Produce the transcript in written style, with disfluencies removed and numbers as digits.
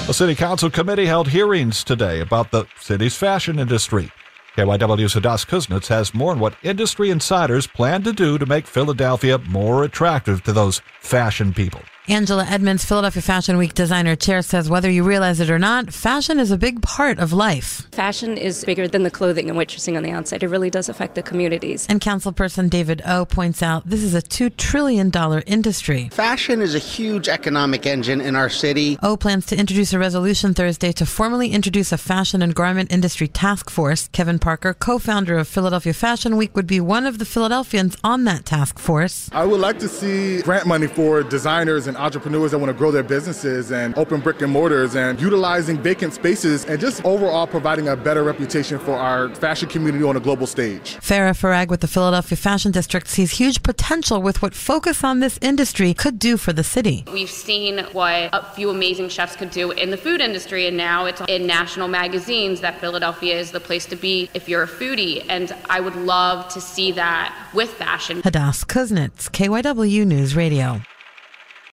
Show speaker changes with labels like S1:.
S1: A city council committee held hearings today about the city's fashion industry. KYW's Hadas Kuznets has more on what industry insiders plan to do to make Philadelphia more attractive to those fashion people.
S2: Angela Edmonds, Philadelphia Fashion Week designer chair, says whether you realize it or not, fashion is a big part of life.
S3: Fashion is bigger than the clothing and what you're seeing on the outside. It really does affect the communities.
S2: And councilperson David O points out this is a $2 trillion industry.
S4: Fashion is a huge economic engine in our city.
S2: O plans to introduce a resolution Thursday to formally introduce a fashion and garment industry task force. Kevin Parker, co-founder of Philadelphia Fashion Week, would be one of the Philadelphians on that task force.
S5: I would like to see grant money for designers and entrepreneurs that want to grow their businesses and open brick and mortars and utilizing vacant spaces and just overall providing a better reputation for our fashion community on a global stage.
S2: Farah Farag with the Philadelphia Fashion District sees huge potential with what focus on this industry could do for the city.
S6: We've seen what a few amazing chefs could do in the food industry, and now it's in national magazines that Philadelphia is the place to be if you're a foodie, and I would love to see that with fashion.
S2: Hadas Kuznets, KYW News Radio.